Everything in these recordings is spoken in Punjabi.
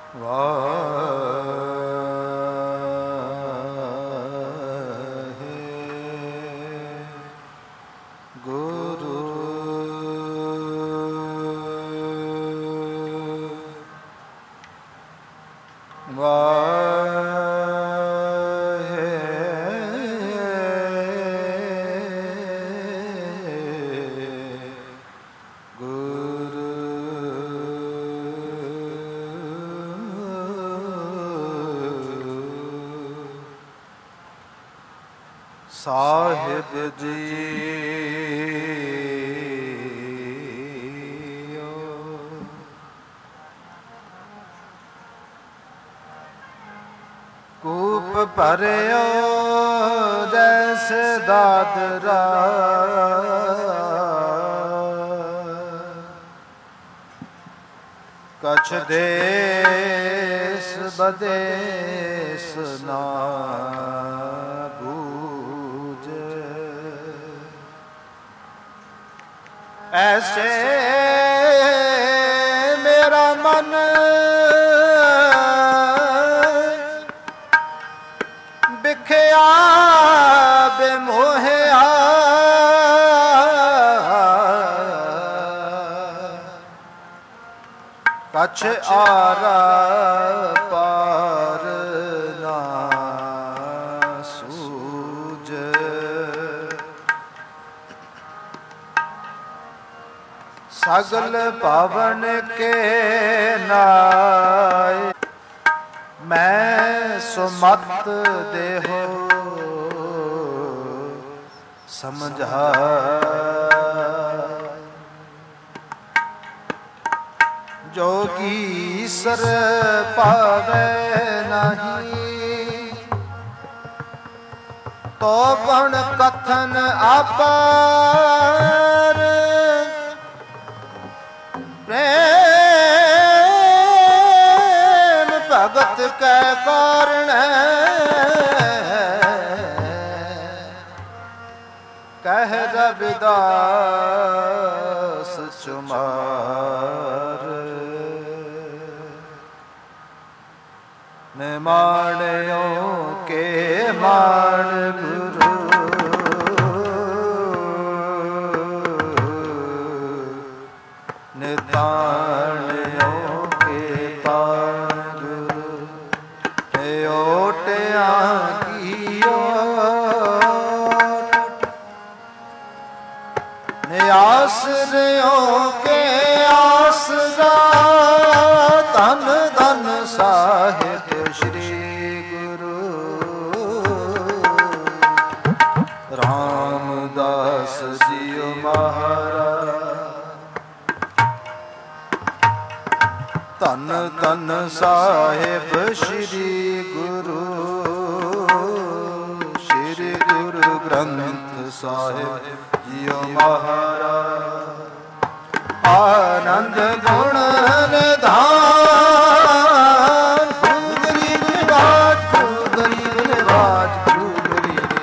ਸਾਹਿਬ ਜੀਓ ਕੂਪ ਭਰਿਓ ਜੈਸੇ ਦਾਦਰਾ ਕਛ ਦੇਸ ਬਦੇਸ ਨਾ ਐਸੇ ਮੇਰਾ ਮਨ ਵਿਖਿਆ ਬਿਮੋਹਿਆ ਕਛ ਆਰਾ ਪਾਰ ਨਾ ਸੂਝ ਸਗਲ ਭਵਨ ਕੇ ਨਾਏ ਮੈਂ ਸੁਮਤ ਦੇਹੋ ਸਮਝਾ ਜੋਗੀ ਸਰ ਪਾਵੇ ਨਹੀਂ ਤੋ ਗੁਣ ਕਥਨ ਆਪਾਰ ਪ੍ਰੇਮ ਭਗਤ ਕੈ ਕਾਰਣ ਕਹਿ ਰਵਿਦਾਸ ਚੁਮਾਰ ਨਿਮਾਣਿਓ ਕੇ ਮਾਣ ਗੁਰੂ ਨਿਤਾਣਿਓ ਕੇ ਪਾਣ ਗੁਰੂ ਤੇ ਓਟਿਆਂ ਕੀਓ ਨਿਆਸਰਿਓ ਕੇ ਆਸਰਾ ਧੰਨ ਧੰਨ ਸਾਹਿਬ ਸ੍ਰੀ ਗੁਰੂ ਰਾਮਦਾਸ ਜੀਓ ਮਹਾਰਾਜ ਧੰਨ ਧੰਨ ਸਾਹਿਬ ਸ੍ਰੀ ਗੁਰੂ ਸ੍ਰੀ ਗੁਰੂ ਗ੍ਰੰਥ ਸਾਹਿਬ ਜੀਓ ਮਹਾਰਾਜ ਆਨੰਦ ਗੁਣ ਨਿਧਾਨ ਗੁਰੂ ਨਿਵਾਜ ਗੁਰੂ ਨਿਵਾਜ ਗੁਰੂ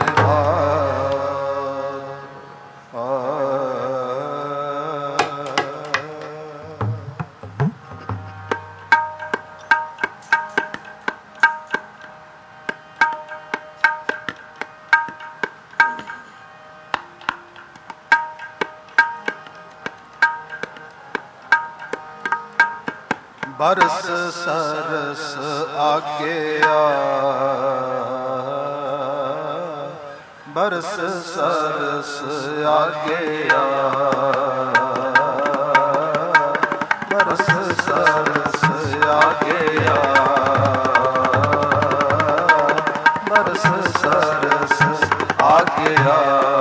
ਬਰਸ ਸਰਸ ਆਗਿਆ ਬਰਸ ਸਰਸ ਆਗਿਆ ਬਰਸ ਸਰਸ ਆਗਿਆ ਬਰਸ ਸਰਸ ਆਗਿਆ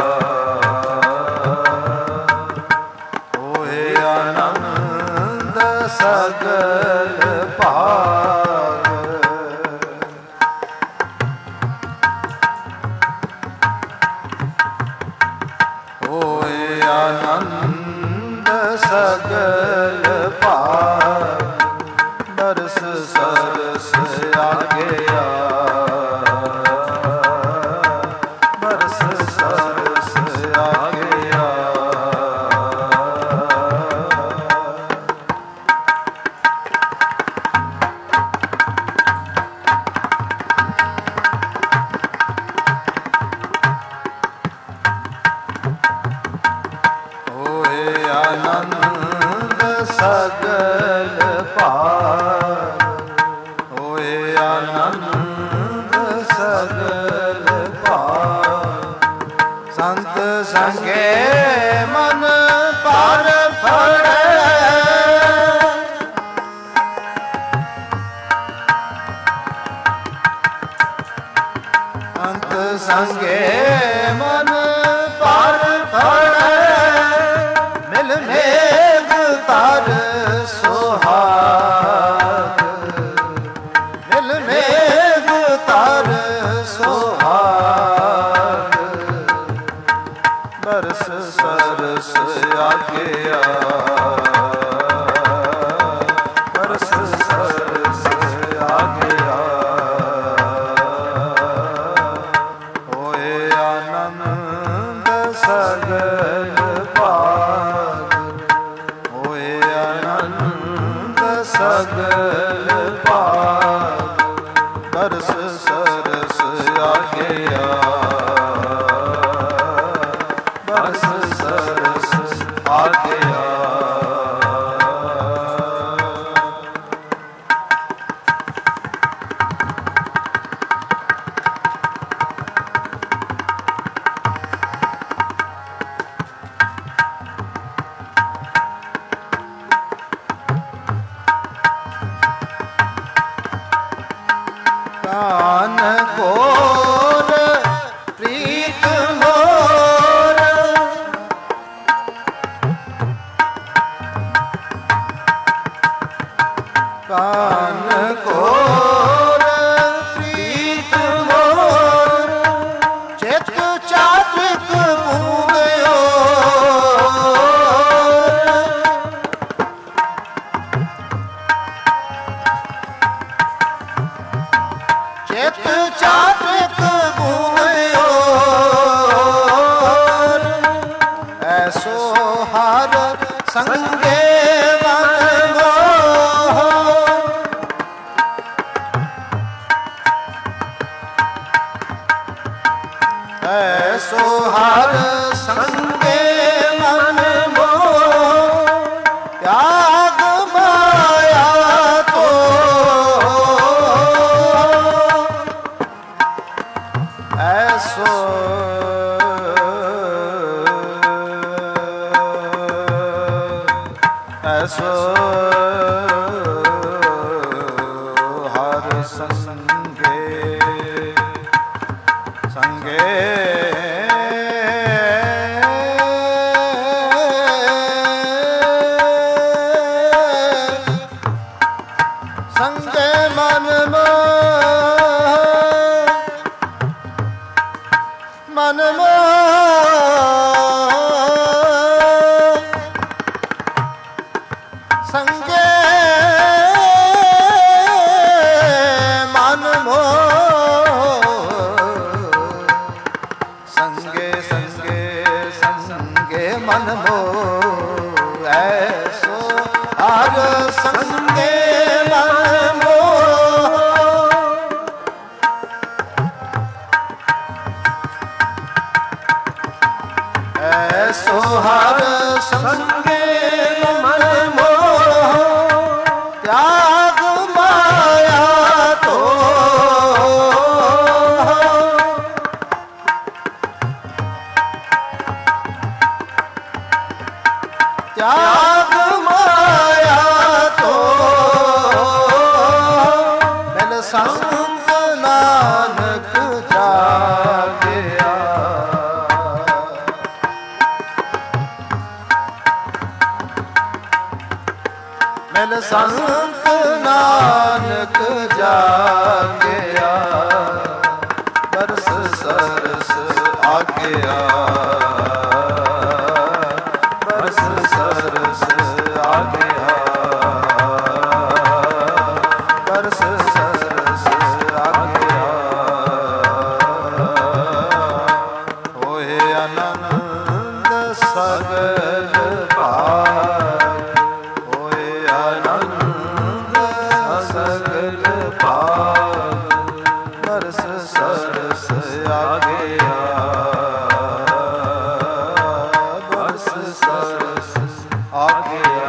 ਹੋਏ ਆਨੰਦ ਸਗਲ ਭਾਗ ਹੋਏ ਆਨੰਦ ਸਗਲ ਭਾਗ ਬਰਸ ਸਰਸ ਆਗਿਆ ਬਰਸ ਸਰਸ ਆਗਿਆ ਸੰਗੇ ਮਨ ਪਰ ਫੜੈ, ਮਿਲ ਮੇਘ ਤਰ ਸੁਹਾਗ, ਮਿਲ ਮੇਘ ਤਰ ਸੁਹਾਗ, ਬਰਸ ਸਰਸ ਆਗਿਆ, ਬਰਸ ਸਰਸ ਆਗਿਆ, ਹੋਏ ਆਨੰਦ ਸਗਲ ਭਾਗ, ਹੋਏ ਆਨੰਦ ਸਗਲ ਭਾਗ, ਬਰਸ ਸਰਸ ਆਗਿਆ, ਬਰਸ ਸਰਸ ਆਗਿਆ। ਕਾਨ ਕੋਰ ਪ੍ਰੀਤ ਮੋਰ, ਕਾਨ ਕੋਰ ਪ੍ਰੀਤ ਮੋਰ, ਚਿਤ ਚਾਤ੍ਰਿਕ ਭੂਲਿਓ, ਚਿਤ ਚਾਤ੍ਰਿਕ ਭੂਲਿਓ, ਐਸੋ ਹਰ ਸੰਗੇ ਮਨ ਮੋਹ, ਐਸੋ ਹਰ ਸੰਗੇ ਮਨ ਮੋਹ, ਤਿਆਗ ਮਾਇਆ ਤੋ, ਐਸੋ ਐਸੋ ਹਰ ਸੰਗੇ ਸੰਗੇ ਸੰਗੇ ਮਨ ਮੋਹ, ਮਨ ਮੋਹ, ਸੰਗੇ ਮਨ ਮੋਹ, ਸੰਗੇ ਸੰਗੇ ਸੰਗੇ ਮਨ ਮੋਹ, ਐਸੋ ਹਰ ਸੰਗੇ ਮਨ ਮੋਹ, ਐਸੋ ਹਰ ਸੰਗੇ ਮਨ ਮੋਹ, ਤਿਆਗ ਮਾਇਆ ਤੋ, ਤਿਆਗ ਮਾਇਆ ਤੋ, ਮਿਲ ਸੰਤ ਨਾਨਕ ਜਾਗਿਆ, ਮਿਲ ਸੰਤ ਨਾਨਕ ਜਾਗਿਆ, ਬਰਸ ਸਰਸ ਆਗਿਆ, ਬਰਸ ਸਰਸ ਆਗਿਆ, ਬਰਸ ਸਰਸ ਆਗਿਆ, ਹੋਏ ਆਨੰਦ ਸਗਲ ਭਾਗ, ਹੋਏ ਆਨੰਦ ਸਗਲ ਭਾਗ, ਬਰਸ ਸਰਸ ਆਗਿਆ, ਬਰਸ ਸਰਸ ਆਗਿਆ,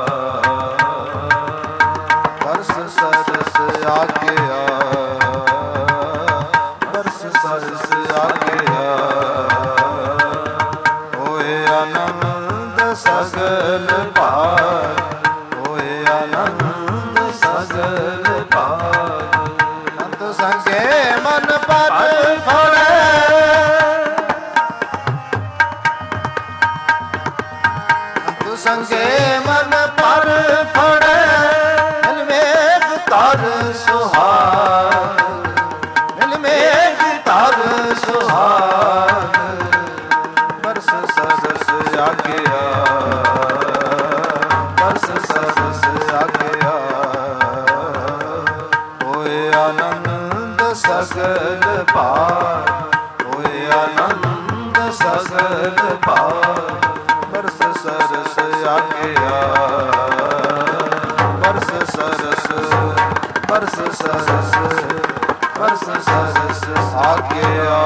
ਬਰਸ ਸਰਸ ਆਗਿਆ, ਬਰਸ ਸਰਸ ਆਗਿਆ, ਹੋਏ ਆਨੰਦ ਸਗਲ ਭਾਗ, ਹੋਏ ਆਨੰਦ ਸਗਲ ਭਾਗ, ਸੰਤ ਸੰਗੇ ਮਨ ਪਰ ਫੜੈ, ਸੁਹਾਗ, ਮਿਲ ਮੇਘ ਧਰ ਸੁਹਾਗ, ਬਰਸ ਸਰਸ ਆਗਿਆ, ਬਰਸ ਸਰਸ ਆਗਿਆ, ਹੋਏ ਆਨੰਦ ਸਗਲ ਭਾਗ, ਹੋਏ ਆਨੰਦ ਸਗਲ ਭਾਗ, ਬਰਸ ਸਰਸ ਆਗਿਆ, ਬਰਸ ਸਰਸ, ਬਰਸ ਸਰਸ, ਬਰਸ ਸਰਸ ਆਗਿਆ।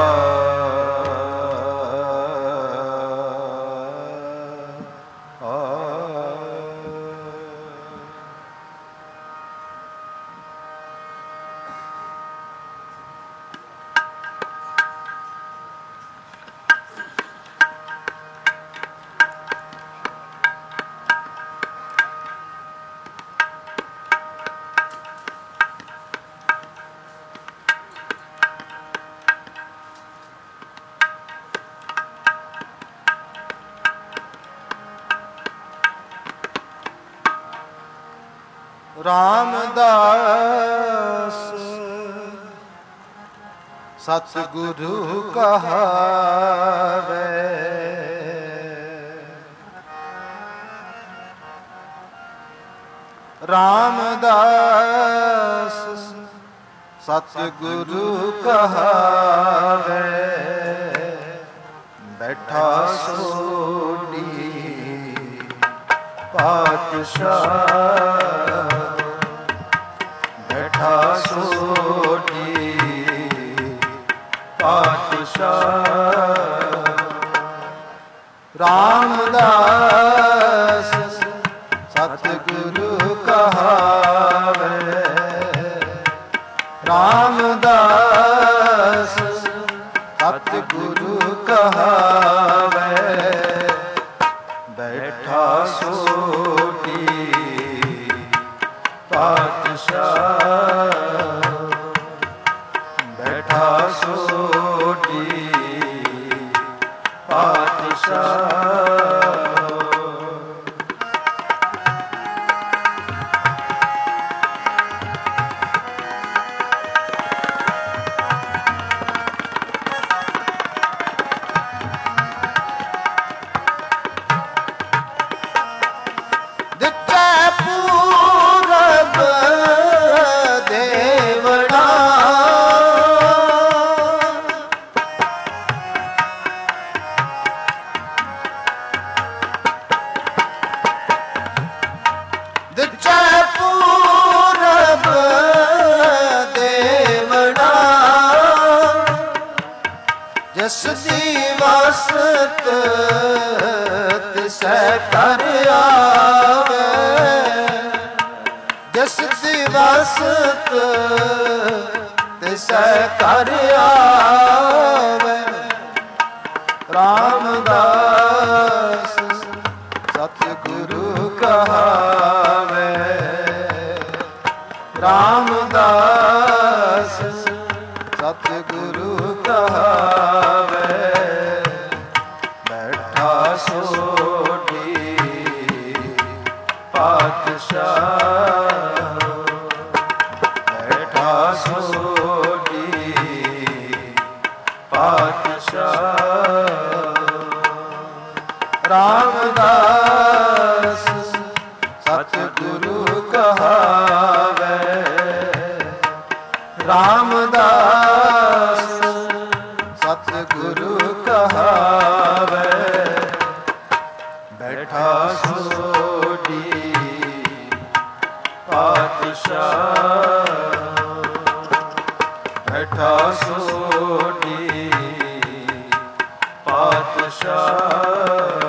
ਰਾਮਦਾਸ ਸਤਿਗੁਰੂ ਕਹਾਵੇ, ਰਾਮਦਾਸ ਸਤਿਗੁਰੂ ਕਹਾਵੇ, ਬੈਠਾ ਸੋਢੀ ਪਾਤਸ਼ਾਹ, ਬੈਠਾ ਸੋਢੀ ਪਾਤਸ਼ਾਹ, ਰਾਮਦਾਸ ਸਤਿਗੁਰੂ ਕਹਾਵੇ, ਰਾਮਦਾਸ ਸਤਿਗੁਰੂ ਕਹਾਵੇ, ਬੈਠਾ ਸੋਢੀ ਪਾਤਸ਼ਾਹ, ਬੈਠਾ ਸੋਢੀ ਪਾਤਸ਼ਾਹ। ਜਿਸ ਦੀ ਵਸਤ ਤਿਸੈ ਘਰ ਆਵੇ, ਜਿਸ ਦੀ ਵਸਤ ਤਿਸੈ ਘਰ ਆਵੇ, ਰਾਮਦਾਸ ਸਤਿਗੁਰੂ ਕਹਾਵੇ, ਰਾਮਦਾਸ ਸਤਿਗੁਰੂ ਕਹਾਵੇ, ਬੈਠਾ ਸੋਢੀ ਪਾਤਸ਼ਾਹ, ਬੈਠਾ ਸੋਢੀ ਪਾਤਸ਼ਾਹ, ਰਾਮਦਾਸ ਸਤਿਗੁਰੂ ਕਹਾਵੇ, ਰਾਮਦਾਸ ਸਤਿਗੁਰੂ ਕਹਾਵੇ, ਬੈਠਾ ਸੋਢੀ ਪਾਤਸ਼ਾਹ, ਬੈਠਾ ਸੋਢੀ ਪਾਤਸ਼ਾਹ।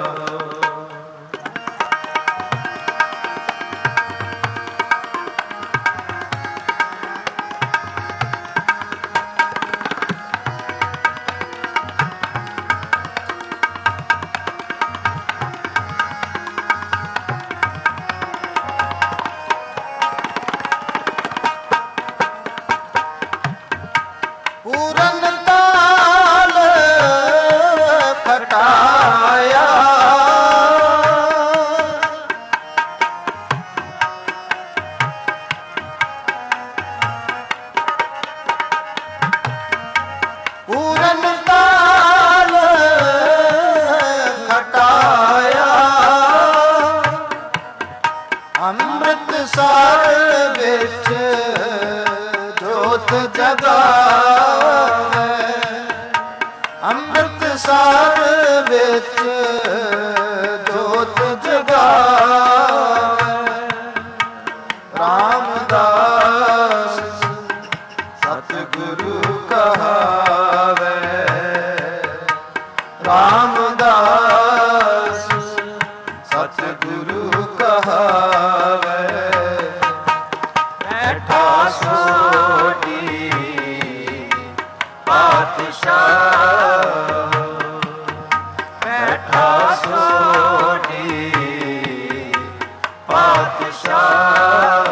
ਪੂਰਨ ਤਾਲ ਖਟਾਇਆ, ਜੋਤ ਜਗਾਵੇ, ਅੰਮ੍ਰਿਤਸਰ ਵਿੱਚ ਜੋਤ ਜਗਾਵੇ। ਰਾਮਦਾਸ ਸਤਿਗੁਰੂ ਕਹਾਵੇ, ਰਾਮਦਾਸ ਸਤਿਗੁਰੂ ਕਹਾਵੇ। ਬੈਠਾ ਸੋਢੀ ਪਾਤਸ਼ਾਹ, ਬੈਠਾ ਸੋਢੀ ਪਾਤਸ਼ਾਹ।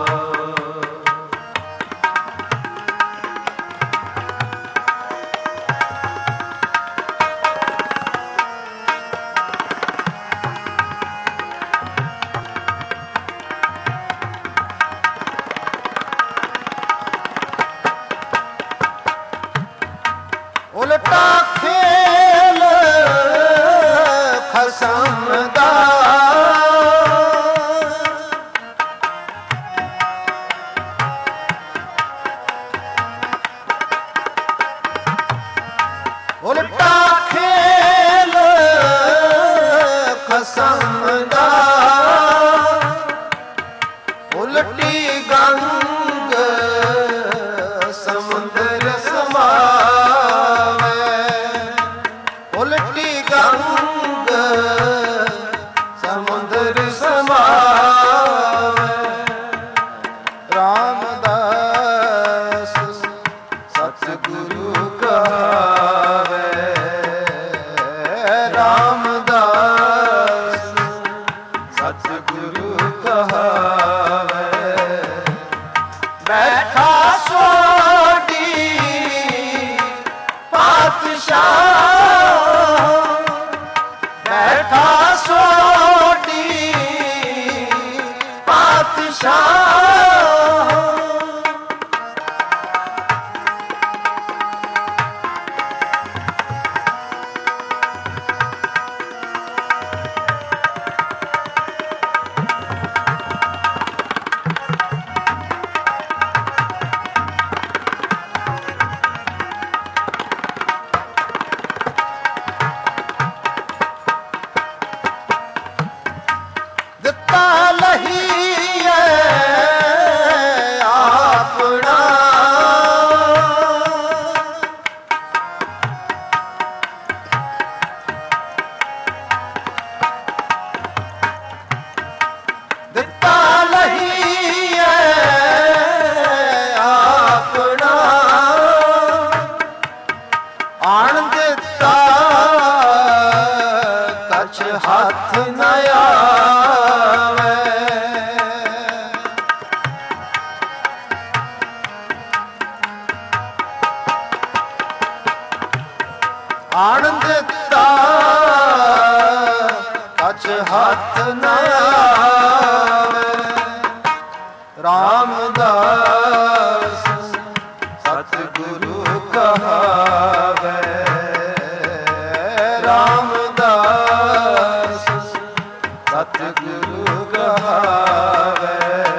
ਉਲਟਾ ਖੇਲ ਖਸਮ ਦਾ, ਉਲਟਾ ਖੇਲ ਖਸਮ ਦਾ। ਉਲਟੀ ਗੰਗ ਸਮੁੰਦਰ ਸਮਾਵੇ, ਉਲਟੀ ਗੰਗ ਸਮੁੰਦਰ ਸਮਾਵੇ। ਰਾਮਦਾਸ ਸਤਿਗੁਰੂ ਕਹਾਵੇ, ਰਾਮਦਾਸ ਸਤਿਗੁਰੂ ਕਹਾਵੇ। ਬੈਠਾ ਸੋਢੀ ਪਾਤਸ਼ਾਹ, ਬੈਠਾ ਸੋਢੀ ਪਾਤਸ਼ਾਹ। ਦਿੱਤਾ ਲਹੀਏ ਆਪਣਾ, ਦਿੱਤਾ ਲਹੀਏ ਆਪਣਾ। ਆਣ ਦਿੱਤਾ ਕਛ ਹੱਥ ਨ ਆਵੇ, ਆਣ ਦਿੱਤਾ ਕਛ ਹੱਥ ਨ ਆਵੇ। ਰਾਮਦਾਸ ਸਤਿਗੁਰੂ ਕਹਾਵੇ, ਰਾਮਦਾਸ ਸਤਿਗੁਰੂ ਕਹਾਵੇ।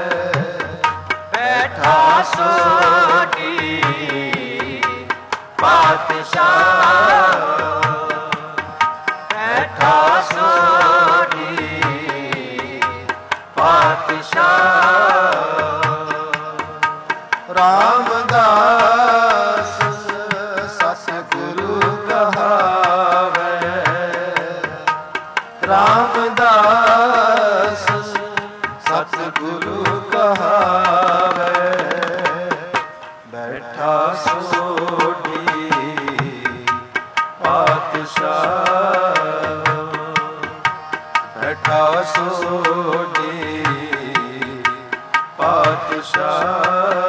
ਬੈਠਾ ਸੋਢੀ ਪਾਤਸ਼ਾਹ, ਬੈਠਾ ਸੋਢੀ ਪਾਤਸ਼ਾਹ। ਰਾਮਦਾਸ ਸਤਿਗੁਰੂ ਕਹਾਵੇ, ਰਾਮਦਾਸ ਸਤਿਗੁਰੂ ਕਹਾਵੇ। ਬੈਠਾ ਸੋਢੀ ਪਾਤਸ਼ਾਹ, ਬੈਠਾ ਸੋਢੀ ਪਾਤਸ਼ਾਹ।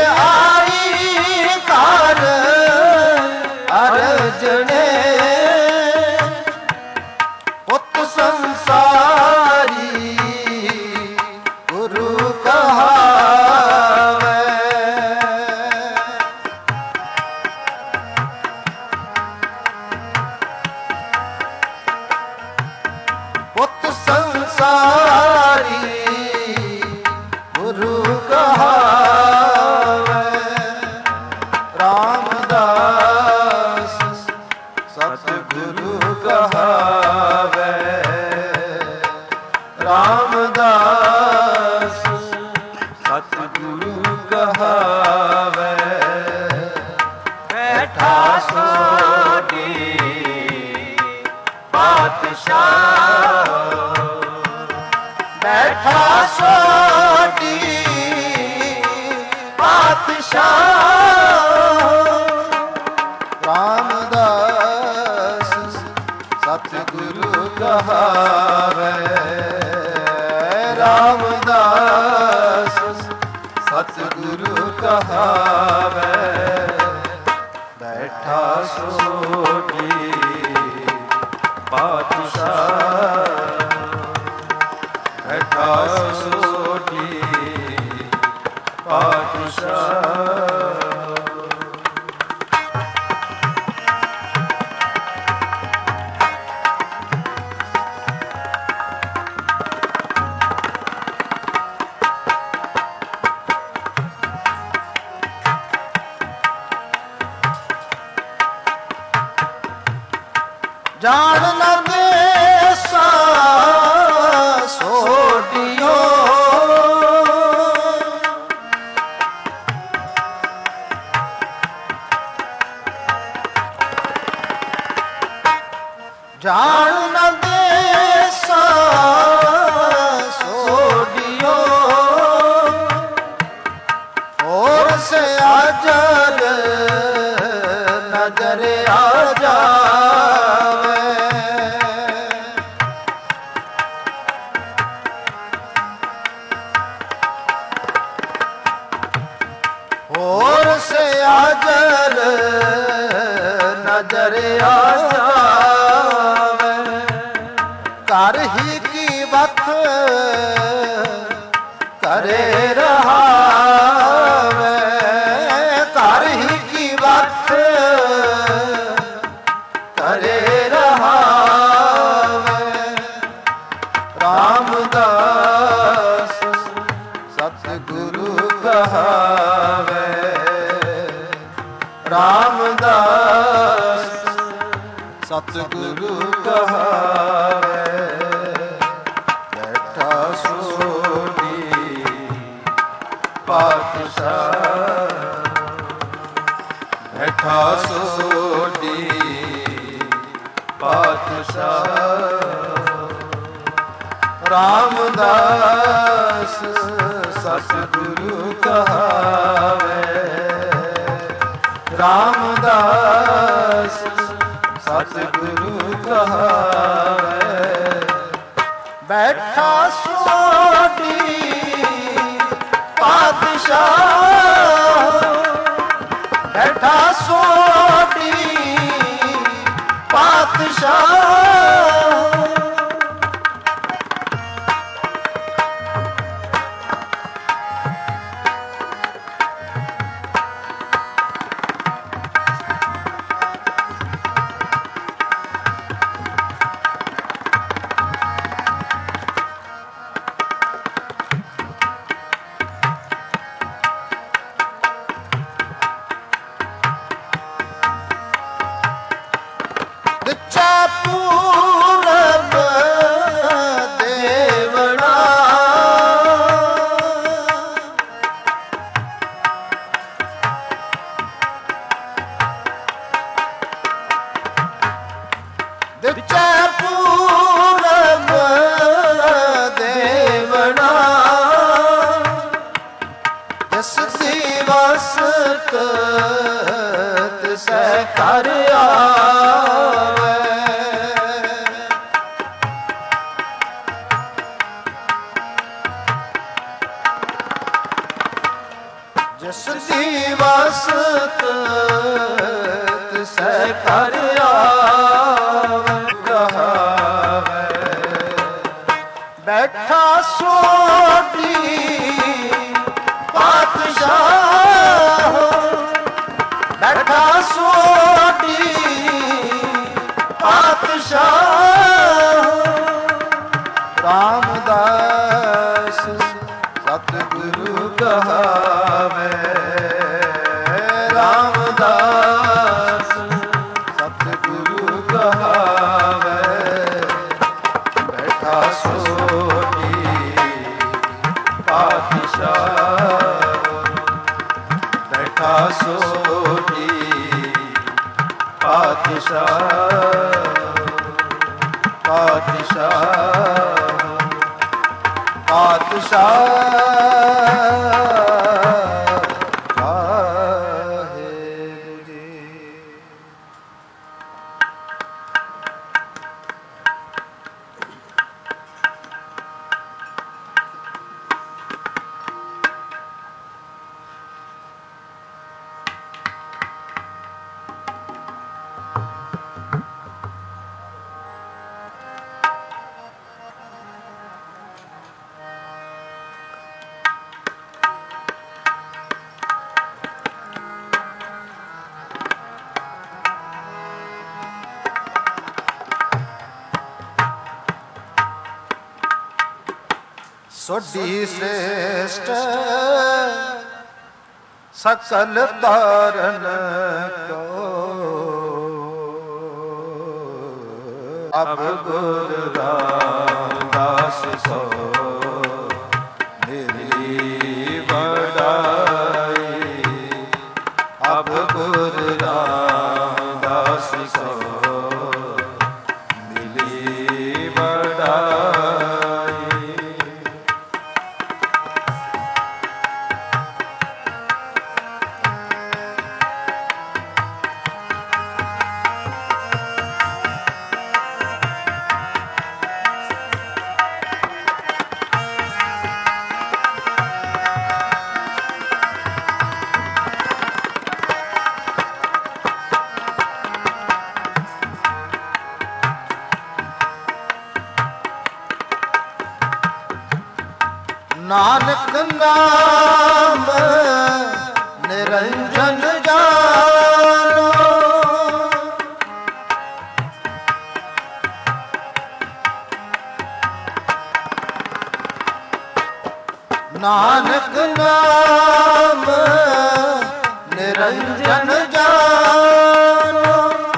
ਆਈ ਕਰ ਅਰਜਣੇ ਪੁੱਤ ਸੰਸਾਰੀ ਗੁਰੂ ਕਹਾਵੇ। ਪੁੱਤ ਸੰਸਾਰੀ ਗੁਰੂ ਕਹਾਵੇ। ਰਾਮਦਾਸ ਸਤਿਗੁਰੂ ਕਹਾਵੇ। ਰਾਮਦਾਸ ਸਤਿਗੁਰੂ ਕਹਾਵੇ। ਬੈਠਾ ਸੋਢੀ ਪਾਤਸ਼ਾਹ ਬੈਠਾ ਸੋਢੀ ਪਾਤਸ਼ਾਹ। ਰਾਮਦਾਸ ਸਤਿਗੁਰੂ ਕਹਾਵੇ। ਰਾਮਦਾਸ ਸਤਿਗੁਰੂ ਕਹਾਵੇ। ਬੈਠਾ ਸੋਢੀ ਪਾਤਸ਼ਾਹ ਬੈਠਾ ਸੋਢੀ ਪਾਤਸ਼ਾਹ। ਜਾਣ ਨ ਦੇਸਾ ਸੋਢਿਓ ਜਾਣ ਨ ਦੇਸਾ ਸੋਢਿਓ ਹੋਰ ਸੇ ਅਜਰ ਨਜ਼ਰ ਆ ਜਾਵੇ। ਹੋਰ ਸੇ ਅਜਰ ਨਜ਼ਰ ਆ ਜਾਵੇ। ਘਰ ਹੀ ਕੀ ਵਤ ਕਰੇ ਰਹਾਵੇ। ਘਰ ਹੀ ਕੀ ਵਤ ਕਰੇ ਰਹਾਵੇ। ਰਾਮਦਾਸ ਸਤਿਗੁਰੂ ਕਹਾਵੇ। ਰਾਮਦਾਸ ਸਤਿਗੁਰੂ ਕਹਾਵੇ। ਬੈਠਾ ਸੋਢੀ ਪਾਤਸ਼ਾਹ ਬੈਠਾ ਸੋਢੀ ਪਾਤਸ਼ਾਹ। ਰਾਮਦਾਸ ਸਤਿਗੁਰੂ ਕਹਾਵੇ। ਰਾਮਦਾਸ ਸਤਿਗੁਰੂ ਕਹਾਵੇ। ਬੈਠਾ ਸੋਢੀ ਪਾਤਸ਼ਾਹ ਬੈਠਾ ਸੋਢੀ ਪਾਤਸ਼ਾਹ। ਪੂਰ ਵਸਤ ਤਿਸੈ ਕਰ ਆਵੈ ਕਹਾਵੈ। ਬੈਠਾ ਸੋਢੀ ਪਾਤਸ਼ਾਹ, ਬੈਠਾ ਸੋਢੀ ਪਾਤਸ਼ਾਹ। ਰਾਮਦਾਸ ਸਤਿਗੁਰੂ ਕਹਾਵੈ, ਰਾਮਦਾਸ ਸਤਿਗੁਰੂ ਕਹਾਵੈ। ਬੈਠਾ ਸੋਢੀ ਪਾਤਸ਼ਾਹ, ਬੈਠਾ ਸੋਢੀ ਪਾਤਸ਼ਾਹ, ਪਾਤਸ਼ਾਹ, ਪਾਤਸ਼ਾਹ। ਸੋਢੀ ਸ੍ਰੇਸ਼ਟ ਸਕਲ ਤਾਰਨ ਕੋ, ਅਬ ਗੁਰ ਰਾਮਦਾਸ ਸੋ ਮੇਰੀ ਵਡਾਈ। ਅਬ ਗੁਰ ਰਾਮਦਾਸ ਸੋ ਮਿਲੀ ਵਡਾਈ। ਨਾਨਕ ਨਾਮ ਨਿਰੰਜਨ ਜਾਨੋ, ਨਾਨਕ ਨਾਮ ਨਿਰੰਜਨ ਜਾਨੋ।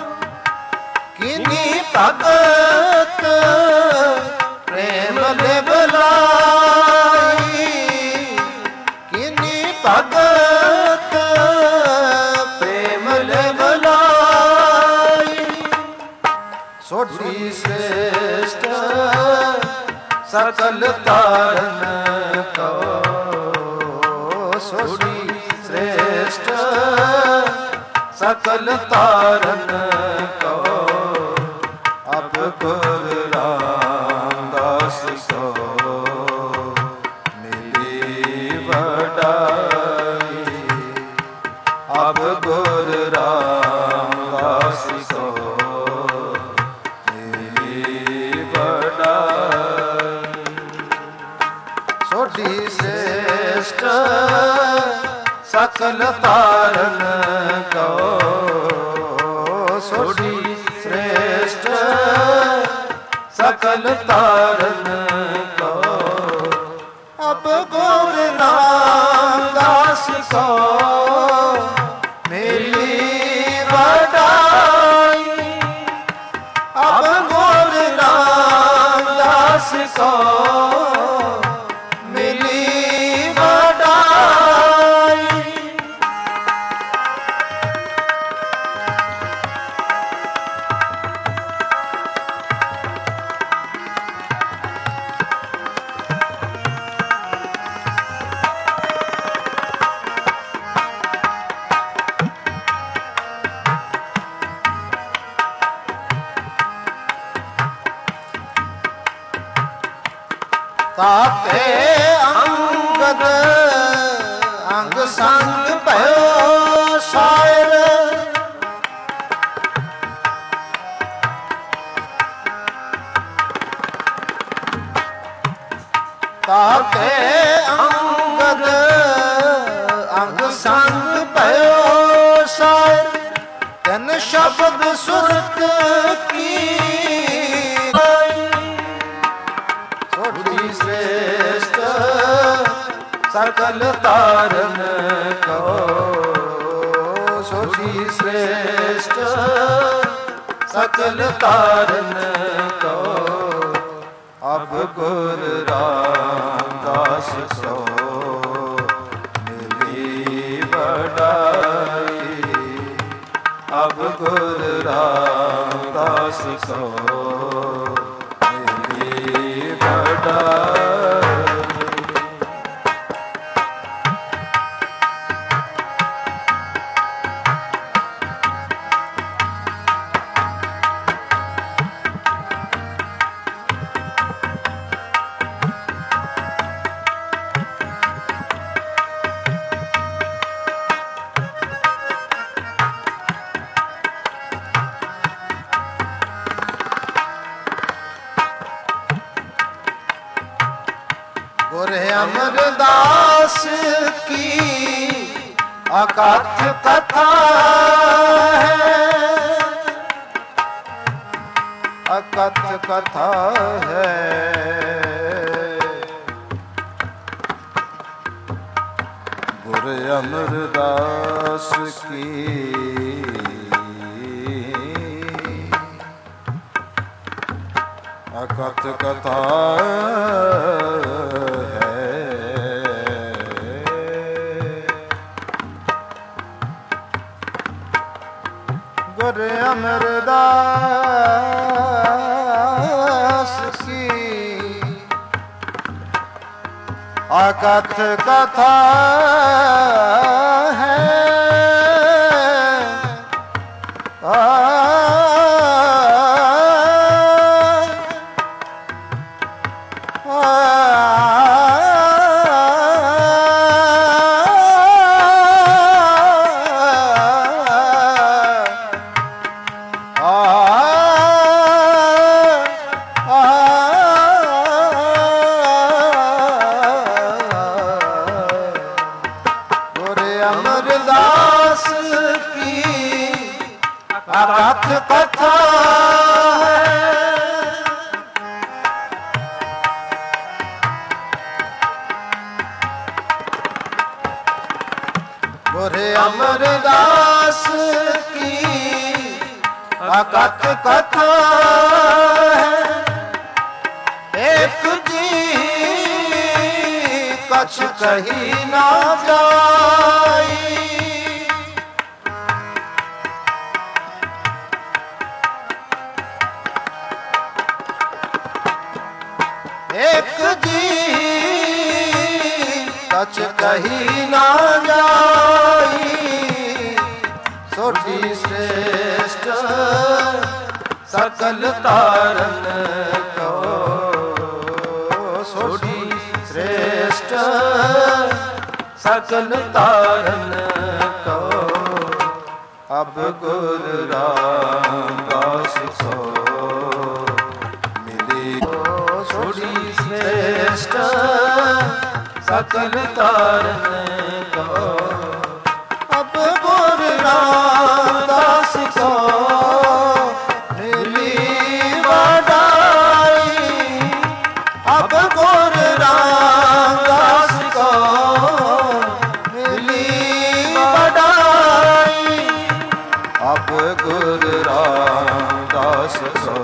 ਕਿਨੀ ਭਗਤ ਪ੍ਰੇਮ ਲਿਵ ਲਾਈ, ਕਿਨੀ ਭਗਤ ਪ੍ਰੇਮ ਲਿਵ ਲਾਈ। ਸੋਢੀ ਸ੍ਰੇਸ਼ਟ ਸਕਲ ਤਾਰਨ ਕੋ, ਸੋਢੀ ਸ੍ਰੇਸ਼ਟ ਸਕਲ ਤਾਰਨ ਕੋ। ਅਬ ਗੁਰ ਰਾਮਦਾਸ ਸੋ ਮਿਲੀ ਵਡਾਈ। ਅਬ ਗੁਰ ਰਾਮਦਾਸ ਸੋ ਮਿਲੀ ਵਡਾਈ। ਸੋਢੀ ਸ੍ਰੇਸ਼ਟ ਸਕਲ ਤਾਰਨ ਕੋ, ਸੋਢੀ ਸ੍ਰੇਸ਼ਟ ਸਕਲ ਤਾਰਨ ਕੋ। ਅਬ ਗੁਰ ਰਾਮਦਾਸ ਕੋ ਮਿਲੀ ਵਡਾਈ। ਅਬ ਗੁਰ ਰਾਮਦਾਸ ਕੋ ਮਿਲੀ ਵਡਾਈ। ਤਾਤੇ ਅੰਗਦ ਅੰਗ ਸੰਗ ਭਇਓ, ਸੁਰਤ ਕੀ ਸੋਢੀ ਸ੍ਰੇਸ਼ਟ ਸਕਲ ਤਾਰਨ ਕੋ ਸੋਢੀ ਸ੍ਰੇਸ਼ਟ ਸਕਲ ਤਾਰਨ ਕੋ ਅਬ ਗੁਰ ਰਾਮਦਾਸ ਸੋ ਮਿਲੀ ਵਡਾਈ ਅਬ ਗੁਰ ਰਾਮਦਾਸ ਸੋ ਮਿਲੀ ਵਡਾਈ। ਗੁਰ ਅਮਰਦਾਸ ਕੀ ਅਕਥ ਕਥਾ ਹੈ ਅਕਥ ਕਥਾ ਹੈ ਗੁਰ ਅਮਰਦਾਸ ਕੀ ਅਕਥ ਕਥਾ ਗੁਰ ਅਮਰਦਾਸ ਕੀ ਅਕਥ ਕਥਾ ਹੈ ਅਮਰਦਾਸ ਕੀ ਅਕਥ ਕਥਾ ਹੈ ਗੁਰ ਅਮਰਦਾਸ ਕੀ ਅਕਥ ਕਥਾ ਹੈ ਇੱਕ ਜੀ ਕਛ ਕਹੀ ਨਾ ਜਾਈ ਇੱਕ ਜੀ ਕਛ ਕਹੀ ਨਾ ਜਾਈ ਸੋਢੀ ਸ੍ਰੇਸ਼ਟ ਸਕਲ ਤਾਰਨ ਕੋ ਸੋਢੀ ਸ੍ਰੇਸ਼ਟ ਸਕਲ ਤਾਰਨ ਕੋ ਅਬ ਗੁਰ ਰਾਮਦਾਸ ਸੋ ਮਿਲੀ ਸੋਢੀ ਸ੍ਰੇਸ਼ਟ ਸਕਲ ਤਾਰਨ ਕੋ ਅਬ ਗੁਰ ਰਾਮਦਾਸ ਸੋ ਮਿਲੀ ਵਡਾਈ ਅਬ ਗੁਰ ਰਾਮਦਾਸ ਕੋ ਮਿਲੀ ਵਡਾਈ ਅਬ ਗੁਰ ਰਾਮਦਾਸ ਕੋ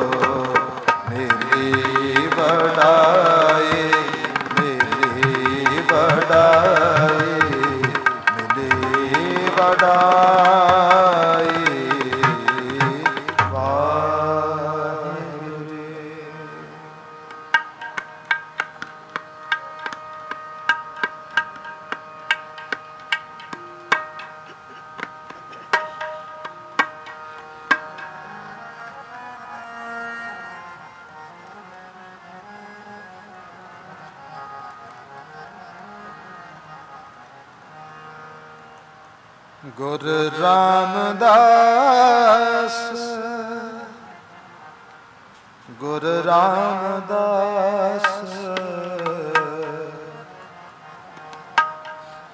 ਮਿਲੀ ਵਡਾਈ ਮਿਲੀ ਵਡਾਈ ਮਿਲੀ ਵਡਾਈ ਵਾਹਿਗੁਰੂ। ਗੁਰ ਰਾਮਦਾਸ ਗੁਰ ਰਾਮਦਾਸ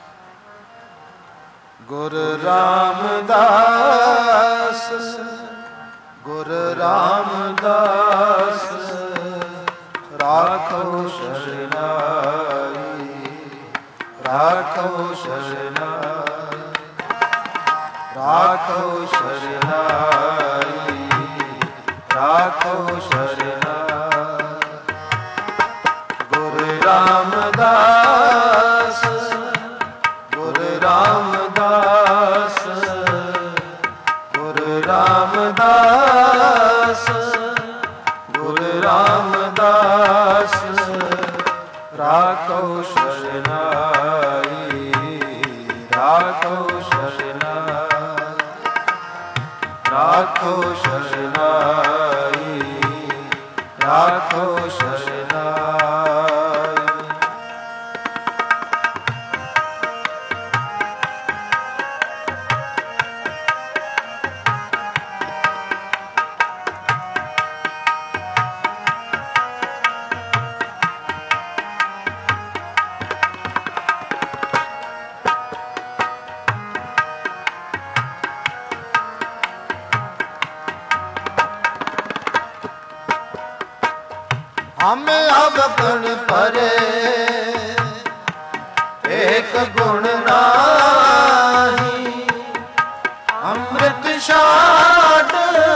ਗੁਰ ਰਾਮਦਾਸ ਗੁਰ ਰਾਮਦਾਸ ਰਾਖੋ ਸ਼ਰਨਾਈ, ਰਾਖੋ ਸ਼ਰਨਾਈ, ਰਾਖੋ ਸ਼ਰਨਾਈ, ਰਾਖੋ ਸ਼ਰਨਾਈ। ਗੁਰ ਰਾਮਦਾਸ, ਗੁਰ ਰਾਮਦਾਸ, ਗੁਰ ਰਾਮਦਾਸ, ਗੁਰ ਰਾਮਦਾਸ ਰਾਖੋ ਸ਼ਰਨਾਈ, ਰਾਖੋ ਸ਼ਰਨਾਈ, ਰਾਖੋ ਸ਼ਰਨਾਈ, ਰਾਖੋ ਸ਼ਰਨਾਈ। हम अब गुण परे एक गुण नाही, अमृत छाड़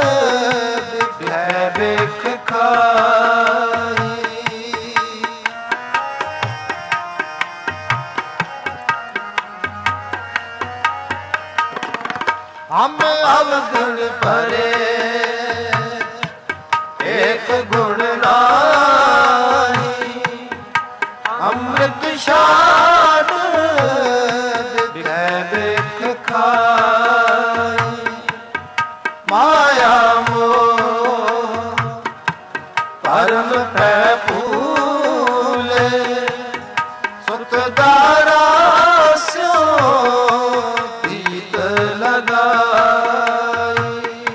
बिखै बिख खाई। हम अब गुण परे एक गुण नाही, अमृत छाड़ बिखै बिख खाई। माया मोह परम पै फूले, सुत दारा स्यों प्रीत लगाई।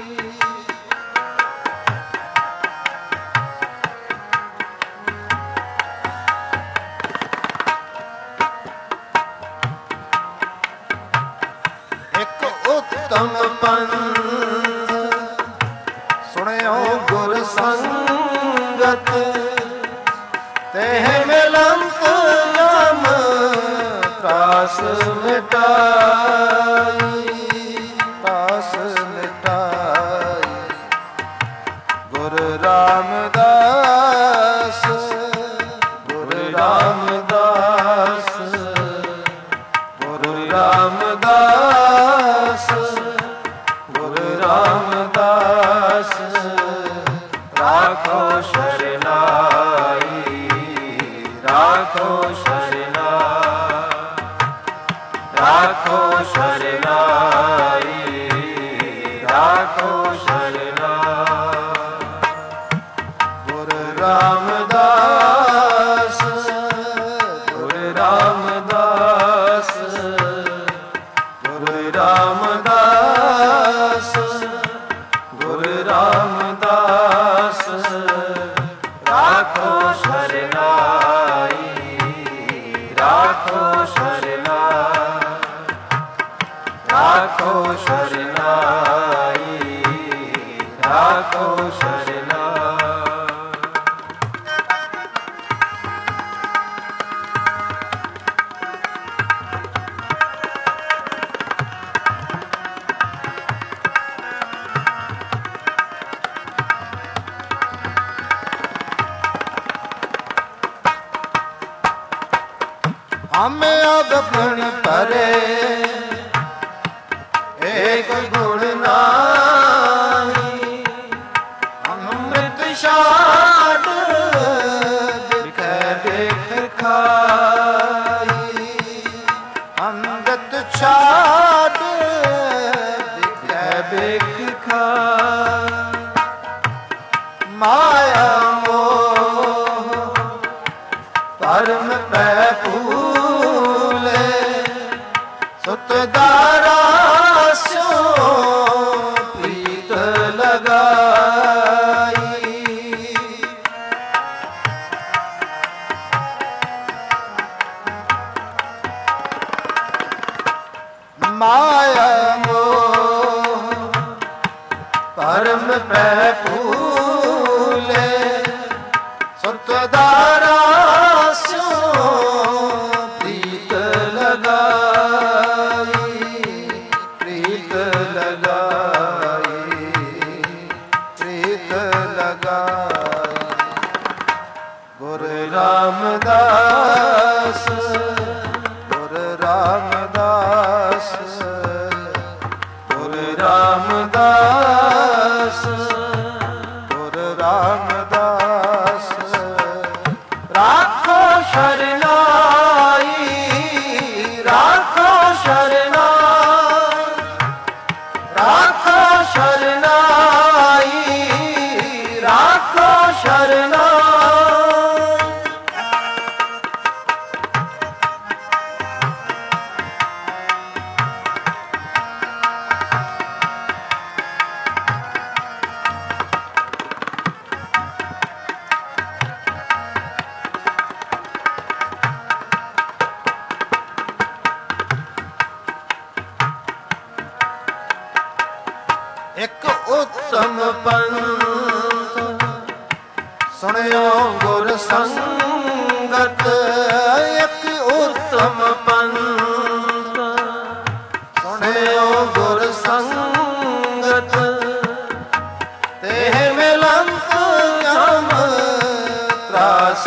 एक उत्तम पंथ सुनियो गुर संगत, तेह मिलंत यम त्रास मिटाई, त्रास मिटाई। गुर रामदास, गुर रामदास, गुर रामदास, गुर रामदास राखो शरनाई, राखो शरनाई, राखो शरनाई, राखो शरनाई। गुर रामदास, गुर रामदास, गुर रामदास, गुर रामदास राखो शरनाई, राखो शरनाई, राखो शरनाई, राखो शरनाई। हम अब गुण परे एक गुण नाही, अमृत छाड़ बिखै बिख खाई। अमृत छाड़ बिखै बिख खाई। माया मोह परम पै फूले, सुत दारा स्यों पै फूले सुतदारा स्यो प्रीत लगाई, प्रीत लगाई, प्रीत लगाई। गुरु रामदास, गुरु रामदास, गुरु रामदास, गुरु रामदास। राखो शरनाई, राखो शरनाई, राखो शरनाई, राखो शरनाई। एक उत्तम पंथ सुनियो गुर संगत, एक उत्तम पंथ सुनियो गुर संगत। तेह मिलंत जम त्रास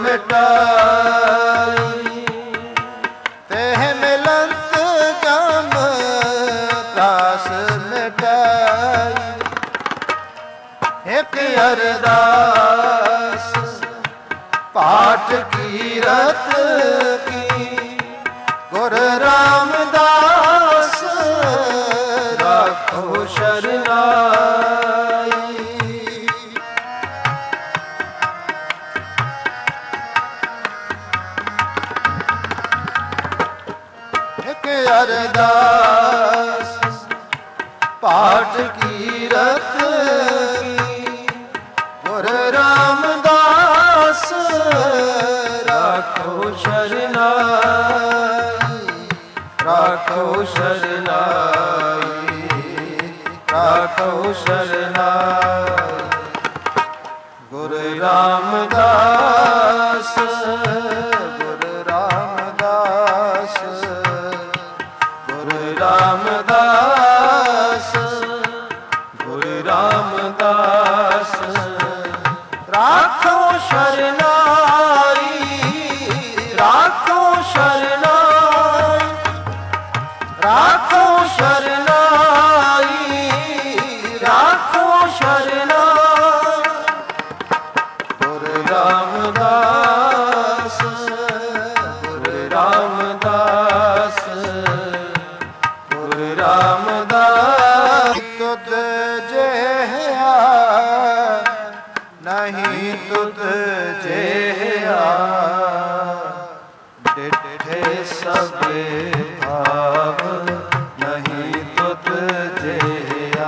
मिटाई, तेह मिलंत जम त्रास मिटाई। एक अरदास पाठ कीरत की, गुरु रामदास राखो शरनाई। एक अरदास पाठ कीरत की, गुरु रामदास राखो शरनाई, राखो शरनाई, राखो शरनाई। गुरु रामदास, गुरु रामदास, गुरु रामदास, गुरु रामदास। राखो शरनाई, राखो शरनाई, राखो शरनाई, राखो शरनाई। गुरु रामदास, गुरु रामदास, गुरु रामदास। तुद जेहा नहीं तुद जेहा, डिठे सबे भाव नहीं तुद जेहा,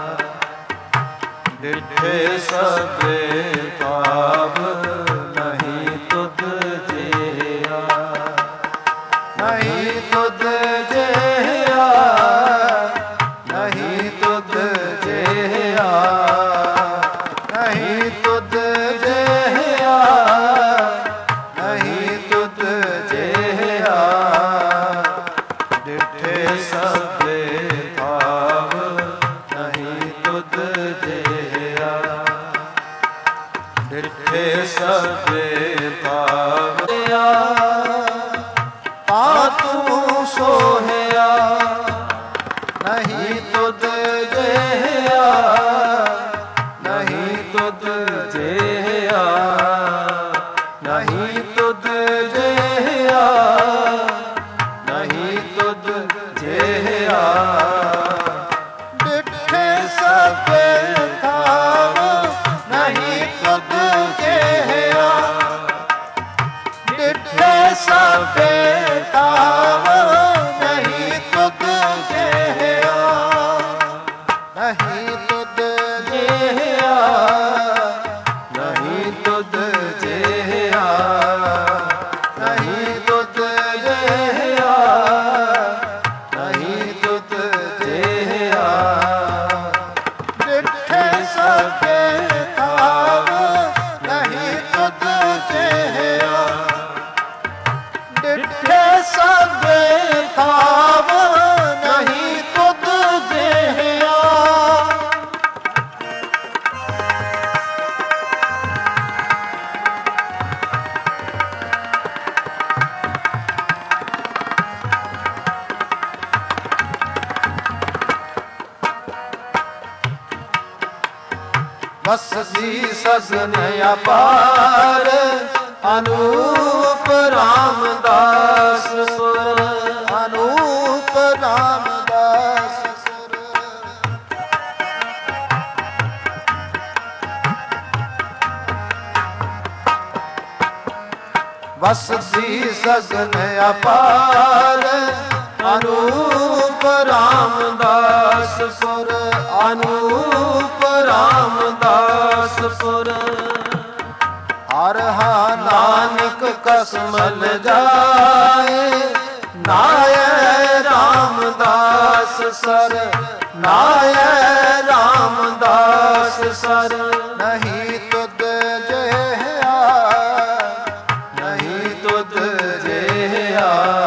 डिठे सबे भाव नहीं तुद जेहा, नहीं तुद जेहा, नहीं तुद जेहा, नहीं तुद जेहा, नहीं तुद जेहा। डिठे सबे भाव नहीं तुद जेहा, डिठे सबे भाव। पातू सोहया नहीं तुद जेहा, नहीं तुद जेहा, नहीं तुद जेहा, नहीं तुद जेहा। डिठे सबे भाव नहीं तुद जेहा, डिठे सबे भाव नहीं तुद जेहा, नहीं तुद ਵਸਦੀ ਸਗਨ ਅਪਾਰ ਅਨੂਪ ਰਾਮਦਾਸ ਸੁਰ ਅਨੂਪ ਰਾਮਦਾਸ ਸੁਰ ਵਸਦੀ ਸਗਨ ਅਪਾਰ ਅਨੂਪ ਰਾਮਦਾਸ ਸੁਰ ਅਨੂਪ ਰਾਮਦਾਸ ਪੁਰ ਹਰ ਹਾ ਨਾਨਕ ਕਸਮਲ ਜਾਏ ਨਾਇ ਰਾਮਦਾਸ ਸਰ ਨਾਇ ਰਾਮਦਾਸ ਸਰ ਨਹੀਂ ਤੁਧ ਜਿਹਾ ਨਹੀਂ ਤੁਧ ਜਿਹਾ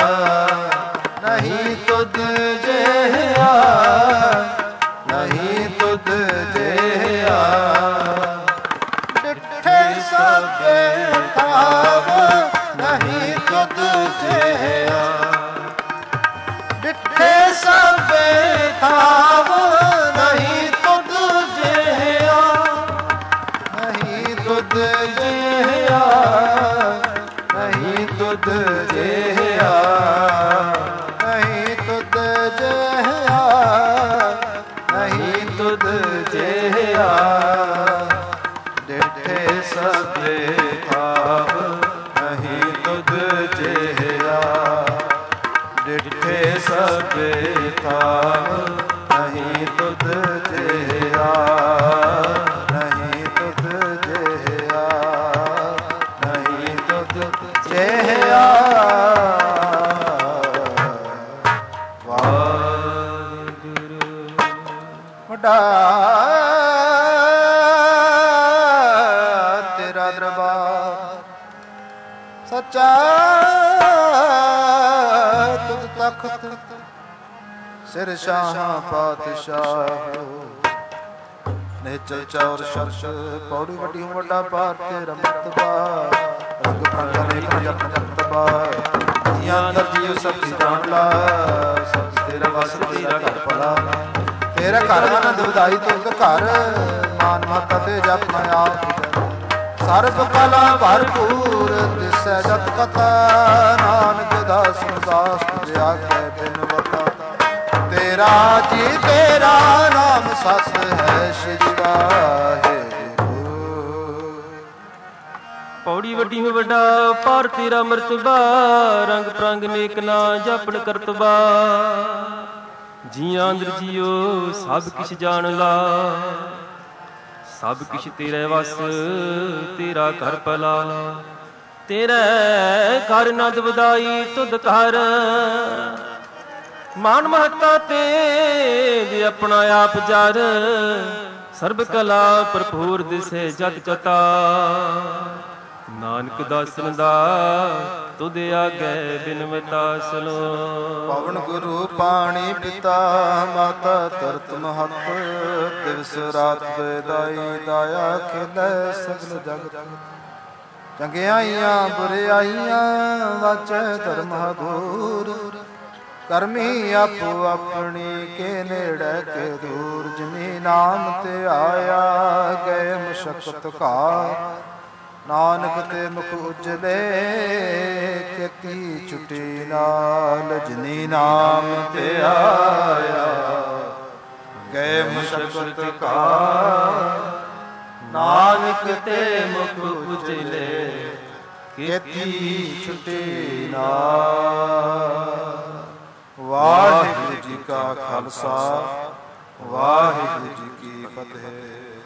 ਨਹੀਂ ਤੁਧ ਜਿਹਾ ਨਹੀਂ ਤੁਧ ਜਿਹਾ ਡਿਠੇ ਸਭੇ ਥਾਵ ਨਹੀਂ ਤੁਧ ਜਿਹਾ ਡਿਠੇ ਸਭੇ ਥਾਵ ਨਹੀਂ ਤੁਧ ਜਿਹਾ ਨਹੀਂ ਤੁਧ ਜਿਹਾ ਨਹੀਂ ਤੁਧ ਜਿਹਾ ਨਹੀਂ ਤੁਧ ਜਿਹਾ ਨਹੀਂ ਤੁਧ ਜਿਹਾ ਡਿਠੇ ਸਭੇ ਥਾਵ ਨਹੀਂ ਤੁਧ ਜਿਹਾ ਡਿਠੇ ਸਭੇ ਥਾਵ ਨਹੀਂ ਤੁਧ ਜਿਹਾ ਨਹੀਂ ਤੁਧ ਜਿਹਾ ਨਹੀਂ ਤੁਧ ਜਿਹਾ ਵੱਡਾ ਤੇਰਾ ਦਰਬਾਰ ਸੱਚਾ ਤੁਧ ਤਖਤ ਸਿਰ ਸ਼ਾਹਾਂ ਪਾਤਸ਼ਾਹ ਨੇਚਲ ਚੌਰ ਸ਼ਰਸ਼ ਪੌੜੀ ਵੱਡੀ ਵੱਡਾ ਪਾਰ ਤੇਰਾ ਮਰਤਬਾ ਰੰਗ ਪ੍ਰੰਗ ਅਨੇਕ ਜਪ ਜਪਤਬਾ ਜੀਆਂ ਅੰਦਰ ਜੀਉ ਸਭ ਜਾਣ ਲਾ ਸਭ ਤੇਰਾ ਵਸ ਤੇਰਾ ਘਰ ਭਲਾ ਤੇਰਾ ਘਰ ਆਨੰਦ ਵਧਾਈ ਤੁਧ ਘਰ ਮਾਨ ਮਹਤਾ ਤੇ ਜਪ ਮੈਂ ਆਪ ਸਰਬ ਕਲਾ ਭਰਪੂਰ ਦਿਸੈ ਜਤ ਕਥਾ ਨਾਨਕ ਦਾਸ ਦਾਸ ਤੁਝ ਆਖੈ ਬਿਨਵਤਾ ਤੇਰਾ ਜੀ ਤੇਰਾ ਨਾਮ ਸਸ ਹੈ ਸ਼੍ਰੀ ਵਾਹਿਗੁਰੂ ਪੌੜੀ ਵੱਡੀ ਹੋ ਵੱਡਾ ਪਾਰ ਤੇਰਾ ਮਰਤਬਾ ਰੰਗ ਪ੍ਰੰਗ ਨੇਕ ਨਾ ਜਪਣ ਕਰਤਬਾ ਜੀਆਂ ਅੰਦਰ ਜੀਓ ਸਭ ਕਿਛ ਜਾਣ ਲਾ ਸਭ ਕਿਛ ਤੇਰੇ ਵਸ ਤੇਰਾ ਘਰ ਭਲਾ ਤੇਰੇ ਘਰ ਨੰਦ ਵਧਾਈ ਤੁਧ ਘਰ ਮਾਨ ਮਹੱਤਾ ਤੇ ਜੇ ਆਪਣਾ ਆਪ ਜਰ ਸਰਬ ਕਲਾ ਭਰਪੂਰ ਦਿਸੇ ਜਤ ਕਤਾ ਨਾਨਕ ਦਾਸਨ ਦਾ ਤੁਧ ਆਗੇ ਬਿਨਵਤਾ ਸੁਨੋ ਪਵਨ ਗੁਰੂ ਪਾਣੀ ਪਿਤਾ ਮਾਤਾ ਧਰਤ ਮਹਤ ਦਿਵਸ ਰਾਤ ਬੇਦਾਈ ਦਾਇਆ ਖਿਲੈ ਸਗਲ ਜਗ ਚੰਗਿਆਈਆਂ ਬੁਰਿਆਈਆਂ ਵਾਚੈ ਧਰਮ ਹਦੂਰ ਕਰਮੀ ਆਪੋ ਆਪਣੀ ਕੇ ਨੇੜੇ ਕੇ ਦੂਰ ਜਿਨੀ ਨਾਮ ਤੇ ਆਇਆ ਗਏ ਮੁਸ਼ਕਤ ਘਾਰ ਨਾਨਕ ਤੇ ਮੁਖ ਉਜਲੇ ਕੀਤੀ ਛੁਟੀ ਨਾਲ ਜਿਨੀ ਨਾਮ ਤੇ ਆਇਆ ਗਏ ਮੁਸ਼ਕਤ ਘਾਰ ਨਾਨਕ ਤੇ ਮੁਖ ਉਜਲੇ ਕੀਤੀ ਛੁਟੀ ਨਾਲ ਵਾਹਿਗੁਰੂ ਜੀ ਕਾ ਖਾਲਸਾ ਵਾਹਿਗੁਰੂ ਜੀ ਕੀ ਫਤਿਹ।